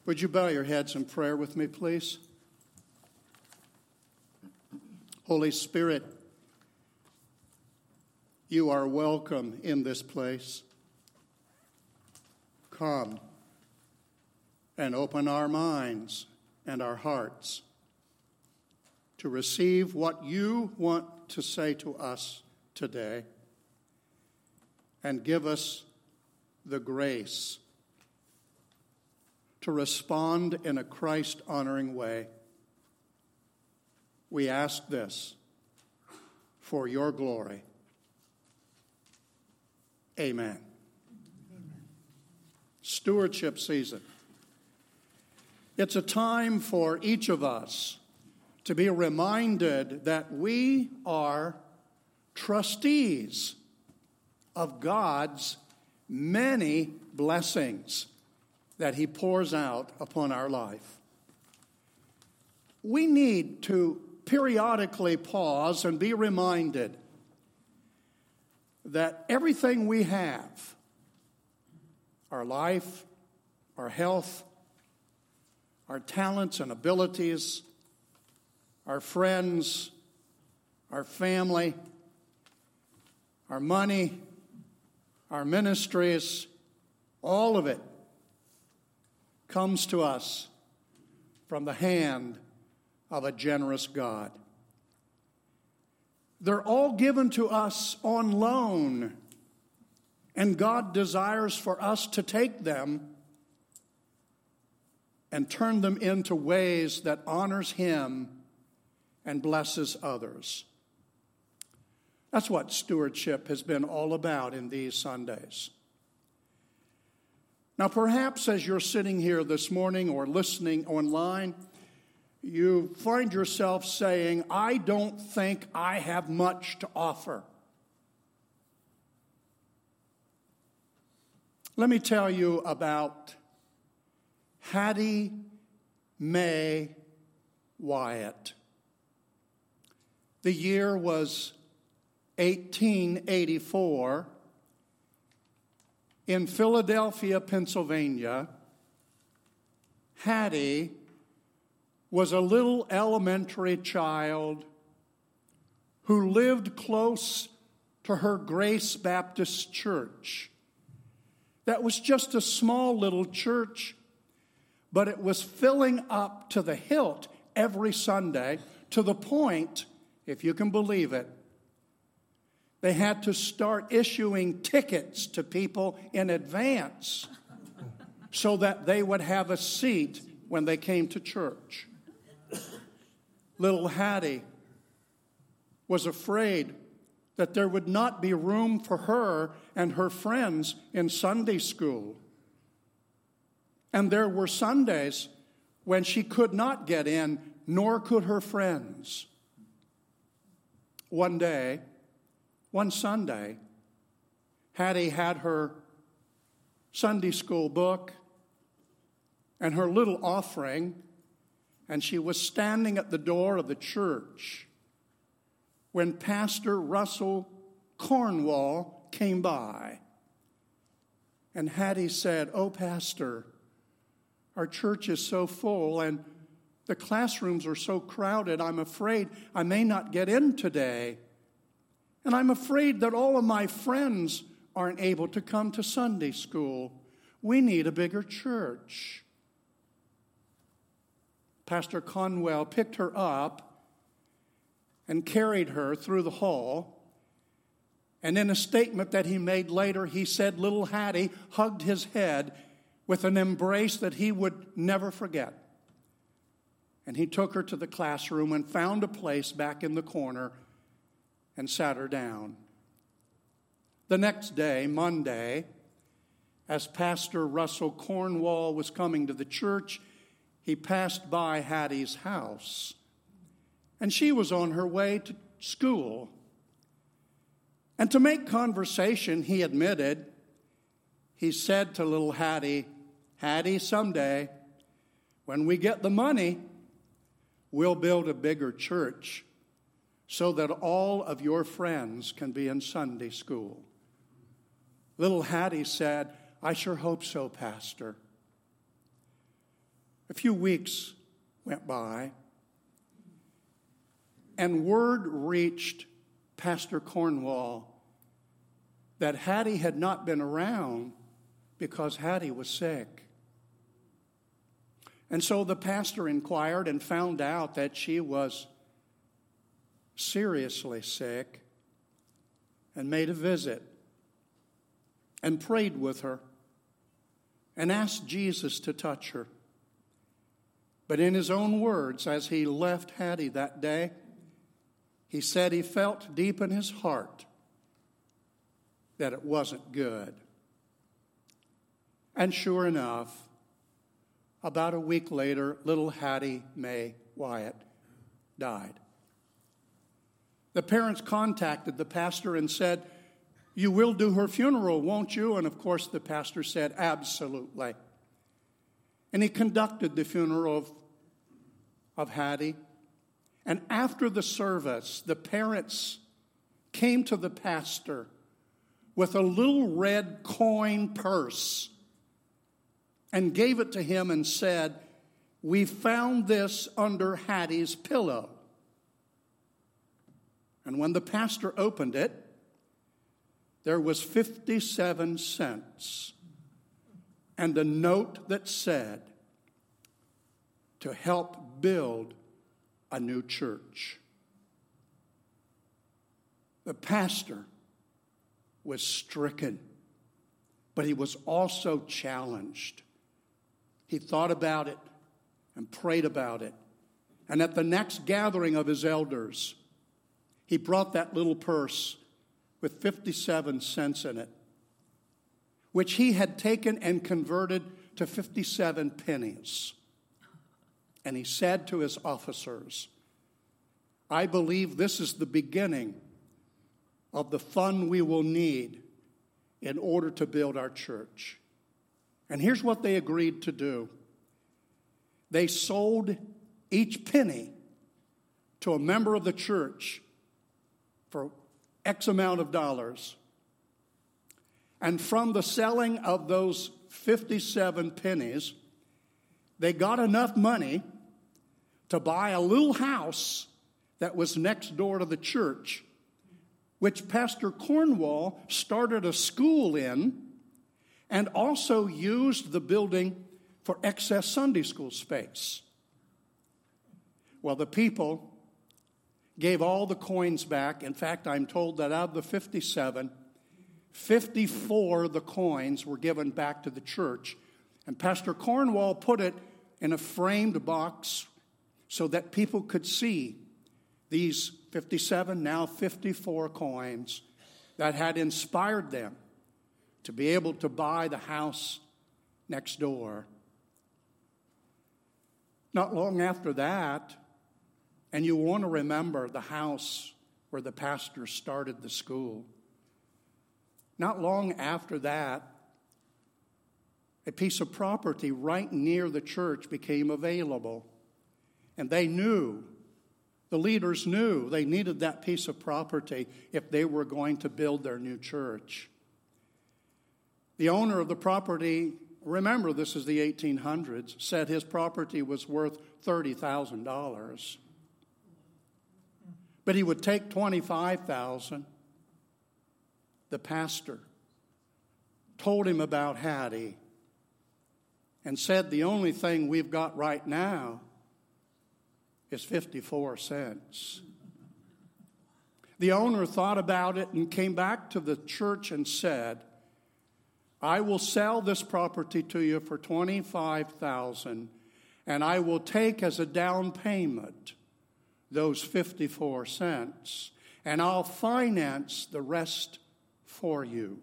Would you bow your heads in prayer with me, please? Holy Spirit, you are welcome in this place. Come and open our minds and our hearts to receive what you want to say to us today, and give us the grace to respond in a Christ-honoring way. We ask this for your glory. Amen. Stewardship season. It's a time for each of us to be reminded that we are trustees of God's many blessings that He pours out upon our life. We need to periodically pause and be reminded that everything we have, our life, our health, our talents and abilities, our friends, our family, our money, our ministries, all of it comes to us from the hand of a generous God. They're all given to us on loan, and God desires for us to take them and turn them into ways that honors Him and blesses others. That's what stewardship has been all about in these Sundays. Now, perhaps as you're sitting here this morning or listening online, you find yourself saying, I don't think I have much to offer. Let me tell you about Hattie Mae Wyatt. The year was 1884. In Philadelphia, Pennsylvania, Hattie was a little elementary child who lived close to her Grace Baptist Church. That was just a small little church, but it was filling up to the hilt every Sunday, to the point, if you can believe it, they had to start issuing tickets to people in advance so that they would have a seat when they came to church. Little Hattie was afraid that there would not be room for her and her friends in Sunday school. And there were Sundays when she could not get in, nor could her friends. One Sunday, Hattie had her Sunday school book and her little offering, and she was standing at the door of the church when Pastor Russell Cornwall came by. And Hattie said, "Oh, Pastor, our church is so full and the classrooms are so crowded, I'm afraid I may not get in today. And I'm afraid that all of my friends aren't able to come to Sunday school. We need a bigger church." Pastor Conwell picked her up and carried her through the hall. And in a statement that he made later, he said little Hattie hugged his head with an embrace that he would never forget. And he took her to the classroom and found a place back in the corner and sat her down. The next day, Monday, as Pastor Russell Cornwall was coming to the church, he passed by Hattie's house. And she was on her way to school. And to make conversation, he admitted, he said to little Hattie, "Hattie, someday, when we get the money, we'll build a bigger church so that all of your friends can be in Sunday school." Little Hattie said, "I sure hope so, Pastor." A few weeks went by, and word reached Pastor Cornwall that Hattie had not been around because Hattie was sick. And so the pastor inquired and found out that she was seriously sick and made a visit and prayed with her and asked Jesus to touch her. But in his own words, as he left Hattie that day, he said he felt deep in his heart that it wasn't good. And sure enough, about a week later, little Hattie Mae Wyatt died. The parents contacted the pastor and said, "You will do her funeral, won't you?" And of course the pastor said, "Absolutely." And he conducted the funeral of Hattie. And after the service, the parents came to the pastor with a little red coin purse and gave it to him and said, "We found this under Hattie's pillow." And when the pastor opened it, there was 57 cents and a note that said, "To help build a new church." The pastor was stricken, but he was also challenged. He thought about it and prayed about it. And at the next gathering of his elders, he brought that little purse with 57 cents in it, which he had taken and converted to 57 pennies. And he said to his officers, "I believe this is the beginning of the fund we will need in order to build our church." And here's what they agreed to do. They sold each penny to a member of the church for X amount of dollars. And from the selling of those 57 pennies, they got enough money to buy a little house that was next door to the church, which Pastor Cornwall started a school in and also used the building for excess Sunday school space. Well, the people gave all the coins back. In fact, I'm told that out of the 57, 54 of the coins were given back to the church. And Pastor Cornwall put it in a framed box so that people could see these 57, now 54 coins that had inspired them to be able to buy the house next door. Not long after that, and you want to remember the house where the pastor started the school. Not long after that, a piece of property right near the church became available. And they knew, the leaders knew they needed that piece of property if they were going to build their new church. The owner of the property, remember this is the 1800s, said his property was worth $30,000. But he would take $25,000. The pastor told him about Hattie and said the only thing we've got right now is 54 cents. The owner thought about it and came back to the church and said, "I will sell this property to you for $25,000, and I will take as a down payment those 54 cents, and I'll finance the rest for you."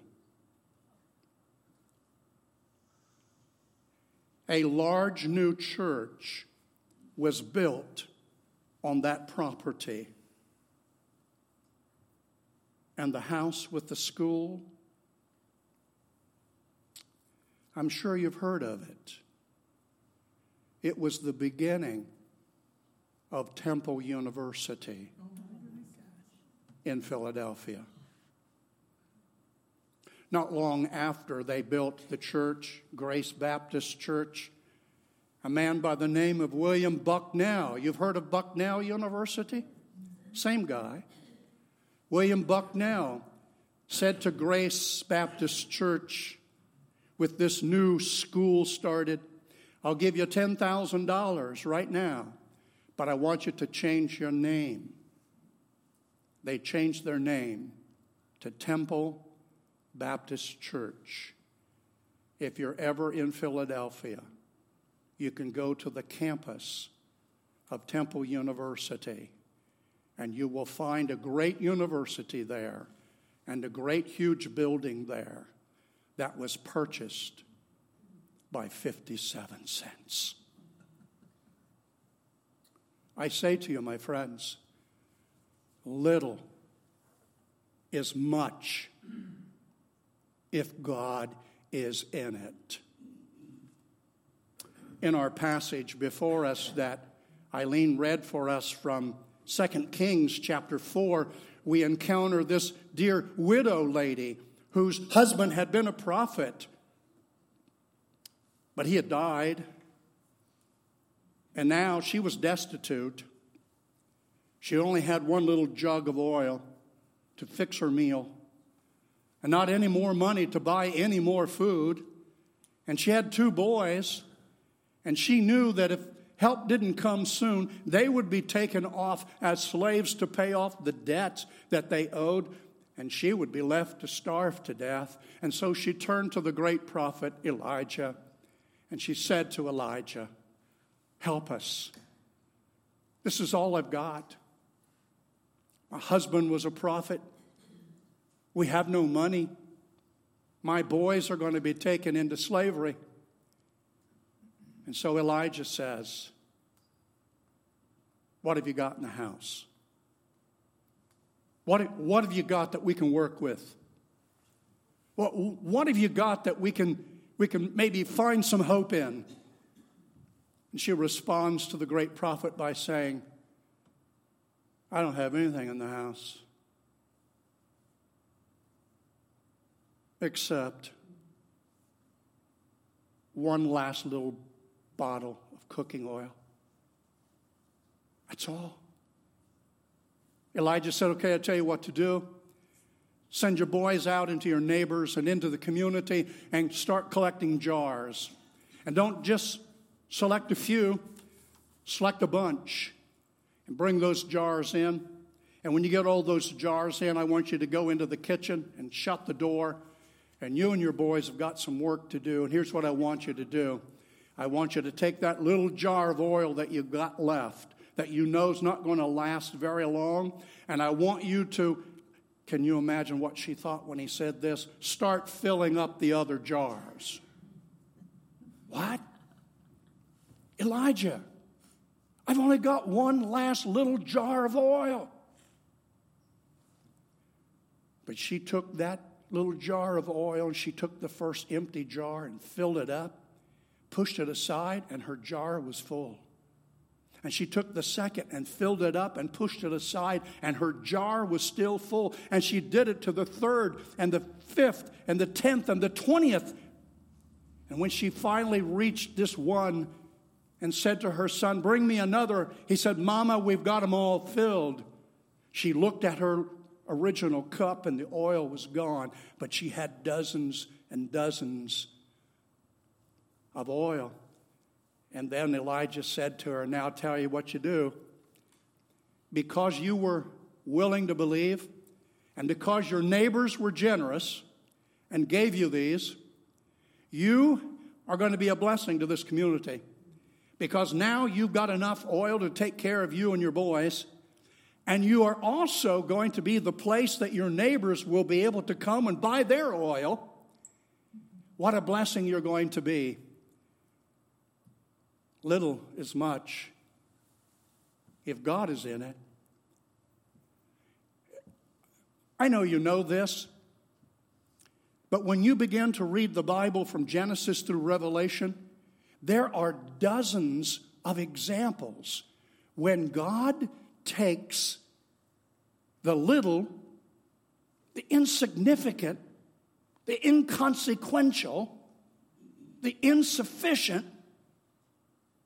A large new church was built on that property. And the house with the school, I'm sure you've heard of it. It was the beginning of Temple University in Philadelphia. Not long after they built the church, Grace Baptist Church, a man by the name of William Bucknell. You've heard of Bucknell University? Same guy. William Bucknell said to Grace Baptist Church, with this new school started, I'll give you $10,000 right now, but I want you to change your name. They changed their name to Temple Baptist Church. If you're ever in Philadelphia, you can go to the campus of Temple University, and you will find a great university there and a great huge building there that was purchased by 57 cents. I say to you, my friends, little is much if God is in it. In our passage before us that Eileen read for us from 2 Kings chapter 4, we encounter this dear widow lady whose husband had been a prophet, but he had died, and now she was destitute. She only had one little jug of oil to fix her meal, and not any more money to buy any more food. And she had 2 boys, and she knew that if help didn't come soon, they would be taken off as slaves to pay off the debts that they owed, and she would be left to starve to death. And so she turned to the great prophet Elijah, and she said to Elijah, help us. This is all I've got. My husband was a prophet. We have no money. My boys are going to be taken into slavery. And so Elijah says, what have you got in the house? What have you got that we can work with? What have you got that we can maybe find some hope in? And she responds to the great prophet by saying, I don't have anything in the house except one last little bottle of cooking oil. That's all. Elijah said, okay, I'll tell you what to do. Send your boys out into your neighbors and into the community and start collecting jars. And don't just select a few, select a bunch and bring those jars in. And when you get all those jars in, I want you to go into the kitchen and shut the door. And you and your boys have got some work to do. And here's what I want you to do. I want you to take that little jar of oil that you've got left, that you know is not going to last very long, and I want you to, can you imagine what she thought when he said this? Start filling up the other jars. What? Elijah, I've only got one last little jar of oil. But she took that little jar of oil, and she took the first empty jar and filled it up, pushed it aside, and her jar was full. And she took the second and filled it up and pushed it aside, and her jar was still full. And she did it to the third and the fifth and the 10th and the 20th. And when she finally reached this one and said to her son, bring me another, he said, Mama, we've got them all filled. She looked at her original cup and the oil was gone, but she had dozens and dozens of oil. And then Elijah said to her, now I'll tell you what you do. Because you were willing to believe, and because your neighbors were generous and gave you these, you are going to be a blessing to this community. Because now you've got enough oil to take care of you and your boys, and you are also going to be the place that your neighbors will be able to come and buy their oil. What a blessing you're going to be. Little is much if God is in it. I know you know this, but when you begin to read the Bible from Genesis through Revelation, there are dozens of examples when God takes the little, the insignificant, the inconsequential, the insufficient,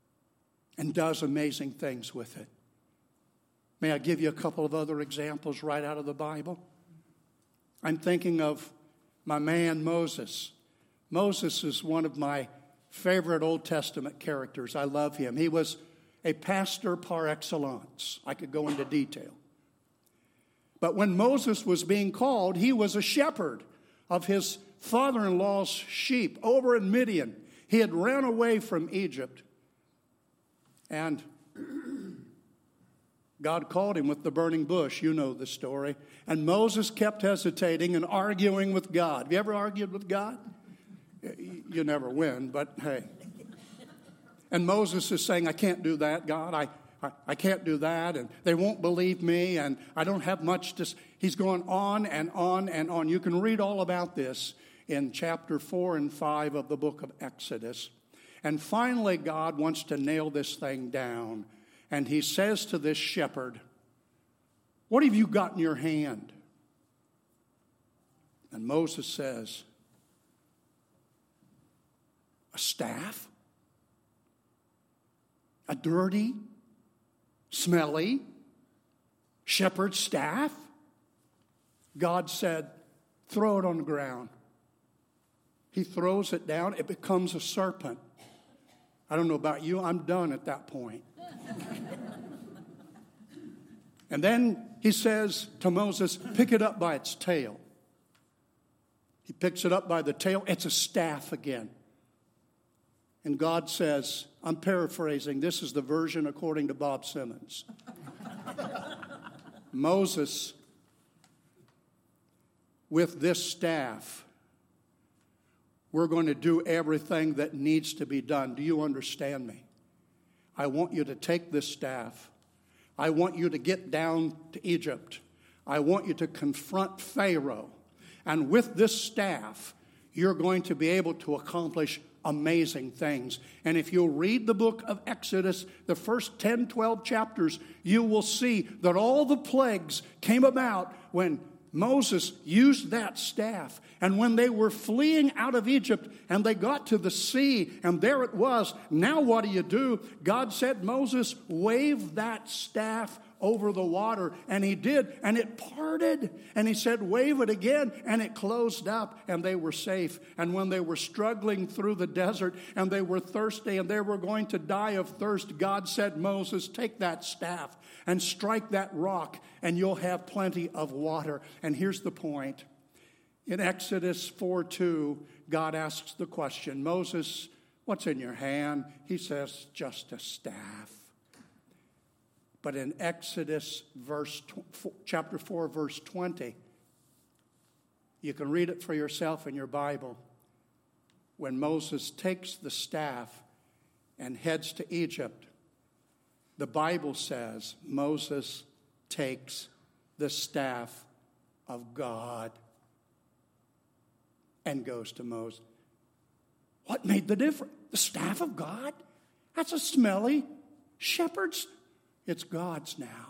and does amazing things with it. May I give you a couple of other examples right out of the Bible? I'm thinking of my man Moses. Moses is one of my favorite Old Testament characters. I love him. He was a pastor par excellence. I could go into detail. But when Moses was being called, he was a shepherd of his father-in-law's sheep over in Midian. He had ran away from Egypt. And God called him with the burning bush. You know the story. And Moses kept hesitating and arguing with God. Have you ever argued with God? You never win, but hey. And Moses is saying, I can't do that, God. I can't do that, and they won't believe me, and I don't have much to... He's going on and on and on. You can read all about this in chapter 4 and 5 of the book of Exodus. And finally, God wants to nail this thing down. And he says to this shepherd, what have you got in your hand? And Moses says, a staff? A dirty, smelly shepherd's staff? God said, throw it on the ground. He throws it down. It becomes a serpent. I don't know about you. I'm done at that point. And then he says to Moses, pick it up by its tail. He picks it up by the tail. It's a staff again. And God says, I'm paraphrasing. This is the version according to Bob Simmons. Moses, with this staff, we're going to do everything that needs to be done. Do you understand me? I want you to take this staff. I want you to get down to Egypt. I want you to confront Pharaoh. And with this staff, you're going to be able to accomplish amazing things. And if you'll read the book of Exodus, the first 10, 12 chapters, you will see that all the plagues came about when Moses used that staff. And when they were fleeing out of Egypt and they got to the sea and there it was, now what do? God said, Moses, wave that staff over the water. And he did, and it parted. And he said, wave it again, and it closed up, and they were safe. And when they were struggling through the desert and they were thirsty and they were going to die of thirst, God said, Moses, take that staff and strike that rock, and you'll have plenty of water. And here's the point. In Exodus 4:2, God asks the question, Moses, what's in your hand? He says, just a staff. But in Exodus chapter 4, verse 20, you can read it for yourself in your Bible. When Moses takes the staff and heads to Egypt, the Bible says Moses takes the staff of God and goes to Moses. What made the difference? The staff of God? That's a smelly shepherd's. It's God's now.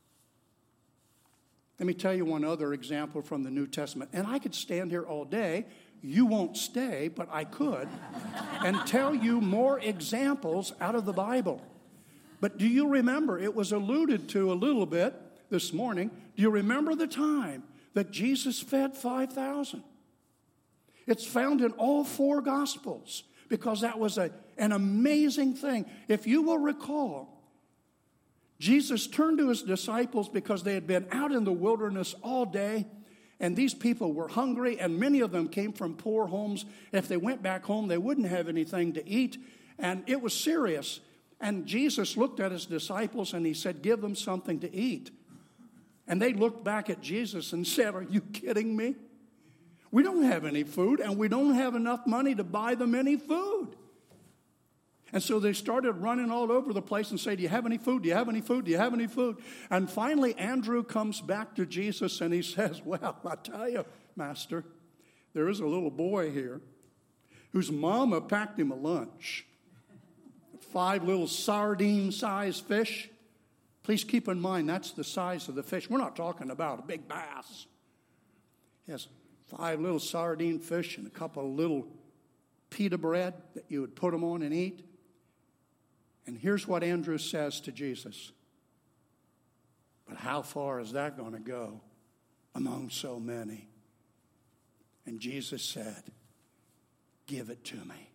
Let me tell you one other example from the New Testament. And I could stand here all day. You won't stay, but I could. And tell you more examples out of the Bible. But do you remember, it was alluded to a little bit this morning. Do you remember the time that Jesus fed 5,000? It's found in all 4 Gospels because that was an amazing thing. If you will recall, Jesus turned to his disciples because they had been out in the wilderness all day, and these people were hungry, and many of them came from poor homes. If they went back home, they wouldn't have anything to eat, and it was serious. And Jesus looked at his disciples, and he said, give them something to eat. And they looked back at Jesus and said, are you kidding me? We don't have any food, and we don't have enough money to buy them any food. And so they started running all over the place and say, do you have any food? Do you have any food? Do you have any food? And finally, Andrew comes back to Jesus and he says, well, I tell you, Master, there is a little boy here whose mama packed him a lunch. 5 little sardine-sized fish. Please keep in mind, that's the size of the fish. We're not talking about a big bass. He has 5 little sardine fish and a couple of little pita bread that you would put them on and eat. And here's what Andrew says to Jesus. But how far is that going to go among so many? And Jesus said, give it to me.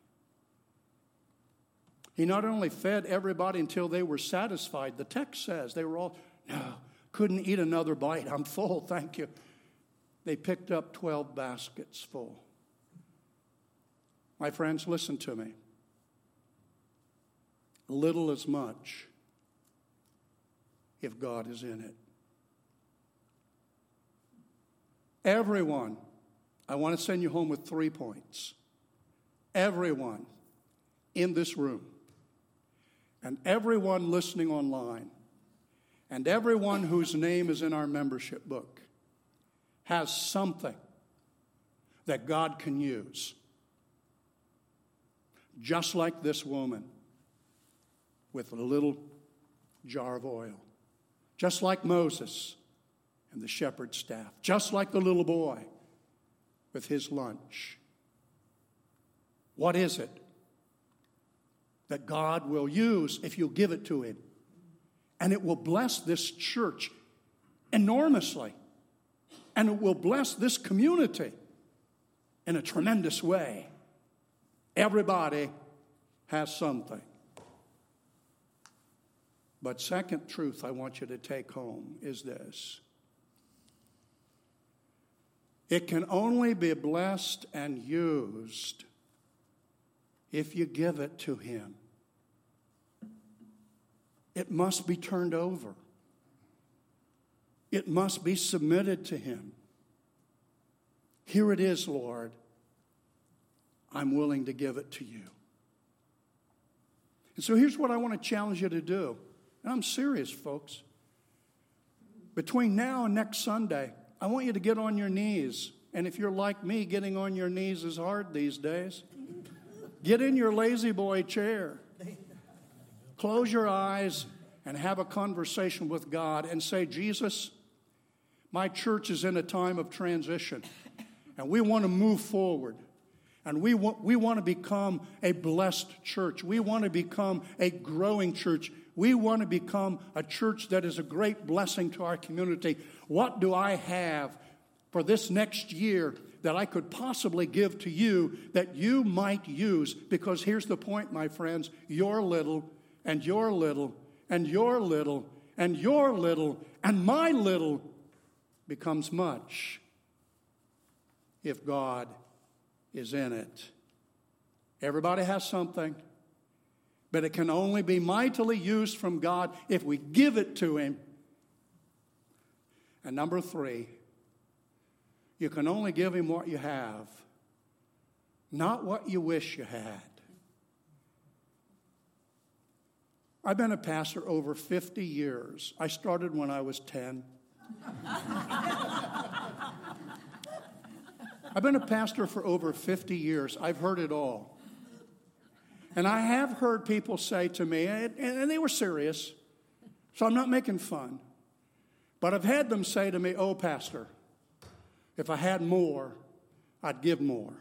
He not only fed everybody until they were satisfied. The text says they were all, no, couldn't eat another bite. I'm full, thank you. They picked up 12 baskets full. My friends, listen to me. Little is much if God is in it. Everyone, I want to send you home with 3 points. Everyone in this room, and everyone listening online, and everyone whose name is in our membership book has something that God can use. Just like this woman with a little jar of oil. Just like Moses and the shepherd's staff. Just like the little boy with his lunch. What is it that God will use if you'll give it to him? And it will bless this church enormously. And it will bless this community in a tremendous way. Everybody has something. But second truth I want you to take home is this. It can only be blessed and used if you give it to him. It must be turned over. It must be submitted to him. Here it is, Lord. I'm willing to give it to you. And so here's what I want to challenge you to do. And I'm serious, folks. Between now and next Sunday, I want you to get on your knees. And if you're like me, getting on your knees is hard these days. Get in your lazy boy chair. Close your eyes and have a conversation with God and say, Jesus, my church is in a time of transition. And we want to move forward. And we want to become a blessed church. We want to become a growing church. We want to become a church that is a great blessing to our community. What do I have for this next year that I could possibly give to you that you might use? Because here's the point, my friends. Your little, and your little, and your little, and your little, and my little becomes much if God is in it. Everybody has something, but it can only be mightily used from God if we give it to him. And number 3, you can only give him what you have, not what you wish you had. I've been a pastor over 50 years. I started when I was 10. I've been a pastor for over 50 years. I've heard it all. And I have heard people say to me, and they were serious, so I'm not making fun, but I've had them say to me, oh, Pastor, if I had more, I'd give more.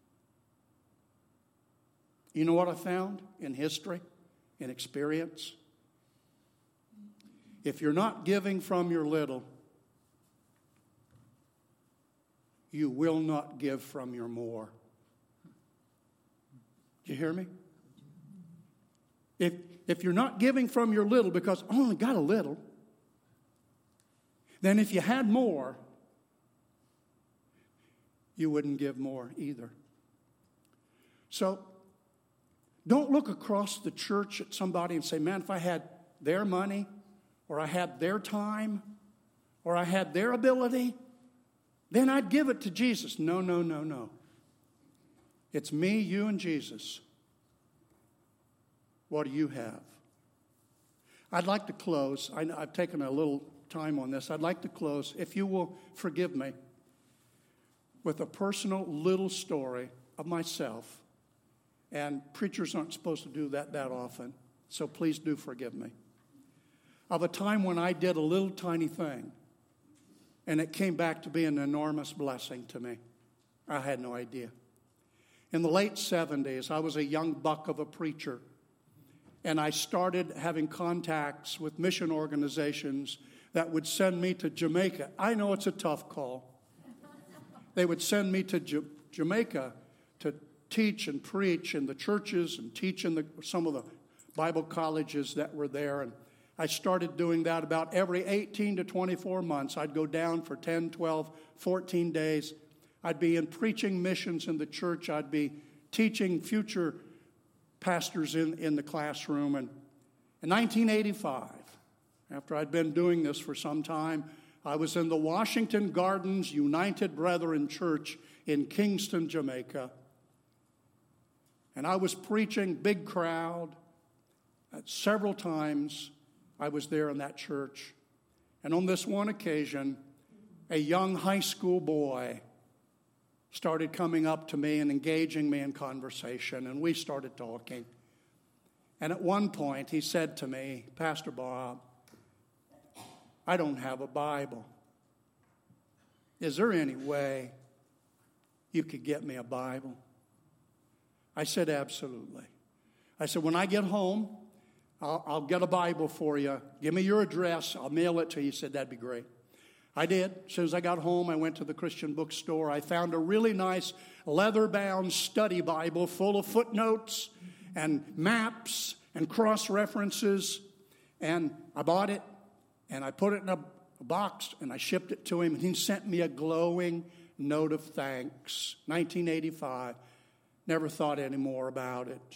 You know what I found in history, in experience? If you're not giving from your little, you will not give from your more. Do you hear me? If you're not giving from your little because I only got a little, then if you had more, you wouldn't give more either. So don't look across the church at somebody and say, man, if I had their money or I had their time or I had their ability, then I'd give it to Jesus. No, no, no, no. It's me, you, and Jesus. What do you have? I'd like to close. I've taken a little time on this. I'd like to close, if you will forgive me, with a personal little story of myself. And preachers aren't supposed to do that often, so please do forgive me. Of a time when I did a little tiny thing, and it came back to be an enormous blessing to me. I had no idea. In the late 70s, I was a young buck of a preacher. and I started having contacts with mission organizations that would send me to Jamaica. I know it's a tough call. They would send me to Jamaica to teach and preach in the churches and teach in some of the Bible colleges that were there. And I started doing that about every 18 to 24 months. I'd go down for 10, 12, 14 days. I'd be in preaching missions in the church. I'd be teaching future pastors in the classroom. And in 1985, after I'd been doing this for some time, I was in the Washington Gardens United Brethren Church in Kingston, Jamaica. And I was preaching, big crowd. Several times I was there in that church. And on this one occasion, a young high school boy started coming up to me and engaging me in conversation, and we started talking. And at one point, he said to me, "Pastor Bob, I don't have a Bible. Is there any way you could get me a Bible?" I said, "Absolutely." I said, "When I get home, I'll get a Bible for you. Give me your address. I'll mail it to you." He said, "That'd be great." I did. As soon as I got home, I went to the Christian bookstore. I found a really nice leather-bound study Bible full of footnotes and maps and cross-references. And I bought it, and I put it in a box, and I shipped it to him. And he sent me a glowing note of thanks. 1985. Never thought any more about it.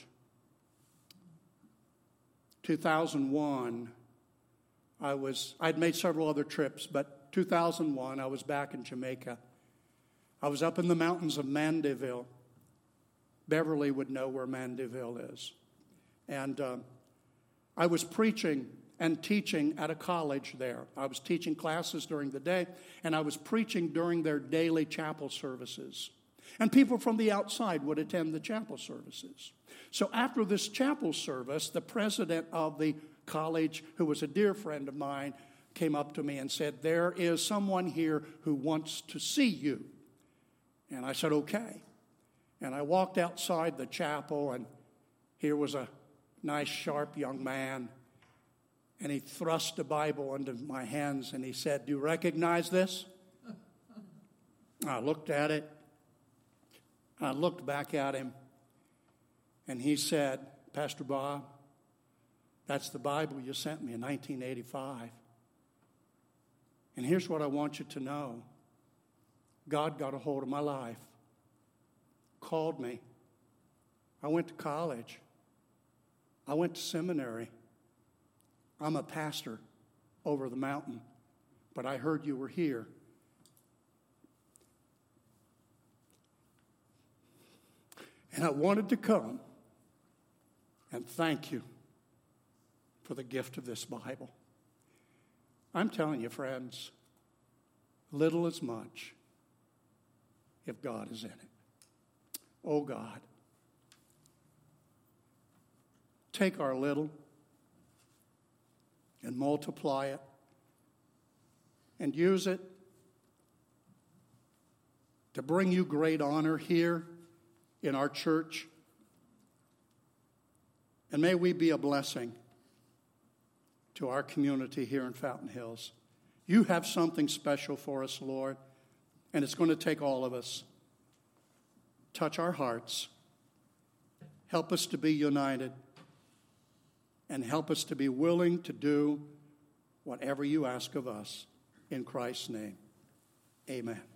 2001, I'd made several other trips, but 2001, I was back in Jamaica. I was up in the mountains of Mandeville. Beverly would know where Mandeville is. And I was preaching and teaching at a college there. I was teaching classes during the day, and I was preaching during their daily chapel services. And people from the outside would attend the chapel services. So after this chapel service, the president of the college, who was a dear friend of mine, came up to me and said, "There is someone here who wants to see you." And I said, "Okay." And I walked outside the chapel, and here was a nice, sharp young man. And he thrust a Bible into my hands, and he said, "Do you recognize this?" I looked at it. I looked back at him, and he said, "Pastor Bob, that's the Bible you sent me in 1985. And here's what I want you to know. God got a hold of my life, called me. I went to college. I went to seminary. I'm a pastor over the mountain, but I heard you were here. And I wanted to come and thank you for the gift of this Bible." I'm telling you, friends, little is much if God is in it. Oh God, take our little and multiply it and use it to bring you great honor here in our church. And may we be a blessing to our community here in Fountain Hills. You have something special for us, Lord, and it's going to take all of us. Touch our hearts. Help us to be united, and help us to be willing to do whatever you ask of us. In Christ's name, amen.